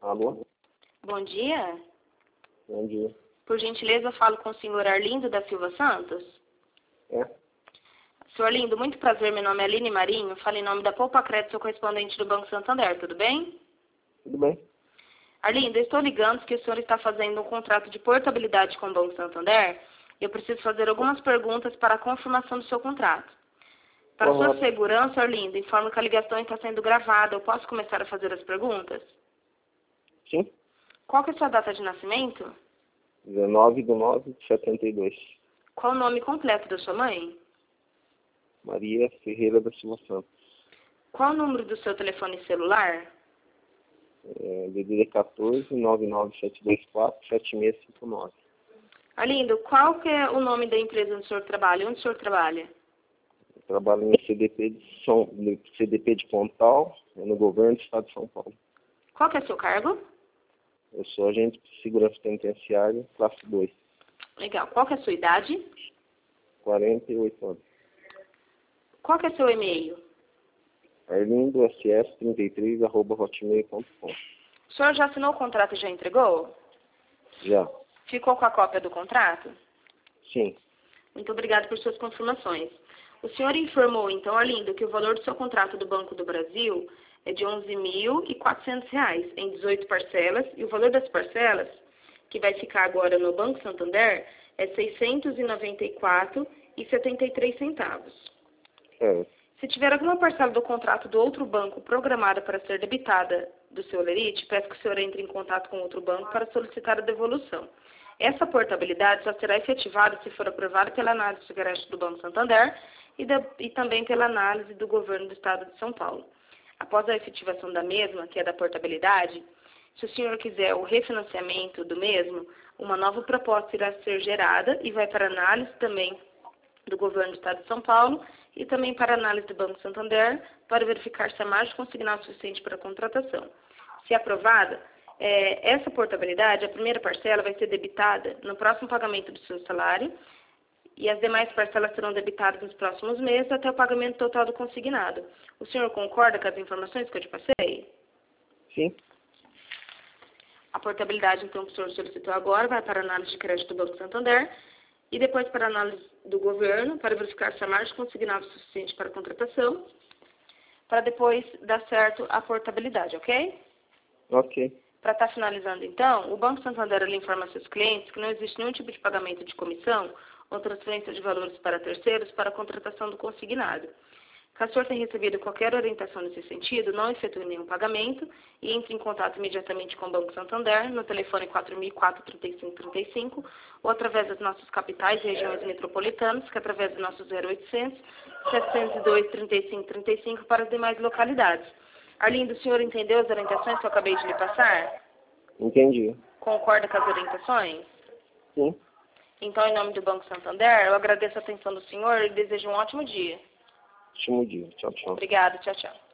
Alô? Bom dia. Bom dia. Por gentileza, eu falo com o senhor Arlindo da Silva Santos. É? Senhor Arlindo, muito prazer. Meu nome é Aline Marinho. Falo em nome da Poupa Crédito, sou correspondente do Banco Santander. Tudo bem? Tudo bem? Arlindo, eu estou ligando porque o senhor está fazendo um contrato de portabilidade com o Banco Santander. Eu preciso fazer algumas perguntas para a confirmação do seu contrato. Para sua segurança, Arlindo, informo que a ligação está sendo gravada. Eu posso começar a fazer as perguntas? Sim. Qual que é a sua data de nascimento? 19/9/72. Qual o nome completo da sua mãe? Maria Ferreira da Silva Santos. Qual o número do seu telefone celular? DDD 14 99724 7659. Arlindo, qual que é o nome da empresa onde o senhor trabalha? Onde o senhor trabalha? Eu trabalho no CDP de Pontal, no governo do estado de São Paulo. Qual que é o seu cargo? Eu sou agente de segurança penitenciária, classe 2, Legal. Qual que é a sua idade? 48 anos. Qual que é o seu e-mail? arlindoss33@hotmail.com. O senhor já assinou o contrato e já entregou? Já? Ficou com a cópia do contrato? Sim. Muito obrigada por suas confirmações. O senhor informou, então, Arlindo, que o valor do seu contrato do Banco do Brasil é de R$ 11.400 em 18 parcelas, e o valor das parcelas, que vai ficar agora no Banco Santander, é R$ 694,73. É. Se tiver alguma parcela do contrato do outro banco programada para ser debitada do seu lerite, peço que o senhor entre em contato com outro banco para solicitar a devolução. Essa portabilidade só será efetivada se for aprovada pela análise de crédito do Banco Santander e também pela análise do governo do Estado de São Paulo. Após a efetivação da mesma, que é da portabilidade, se o senhor quiser o refinanciamento do mesmo, uma nova proposta irá ser gerada e vai para análise também do governo do Estado de São Paulo e também para análise do Banco Santander para verificar se a margem consignada é suficiente para a contratação. Se aprovada, essa portabilidade, a primeira parcela vai ser debitada no próximo pagamento do seu salário e as demais parcelas serão debitadas nos próximos meses até o pagamento total do consignado. O senhor concorda com as informações que eu te passei? Sim. A portabilidade, então, que o senhor solicitou agora vai para a análise de crédito do Banco Santander e depois para a análise do governo para verificar se a margem consignada é suficiente para a contratação, para depois dar certo a portabilidade, ok? Ok. Para estar finalizando, então, o Banco Santander ele informa a seus clientes que não existe nenhum tipo de pagamento de comissão ou transferência de valores para terceiros para a contratação do consignado. Caso o senhor tenha recebido qualquer orientação nesse sentido, não efetue nenhum pagamento e entre em contato imediatamente com o Banco Santander no telefone 4004-3535 ou através das nossas capitais e regiões metropolitanas, que é através do nosso 0800 702 3535 para as demais localidades. Arlindo, o senhor entendeu as orientações que eu acabei de lhe passar? Entendi. Concorda com as orientações? Sim. Então, em nome do Banco Santander, eu agradeço a atenção do senhor e desejo um ótimo dia. Ótimo dia. Tchau, tchau. Obrigada. Tchau, tchau.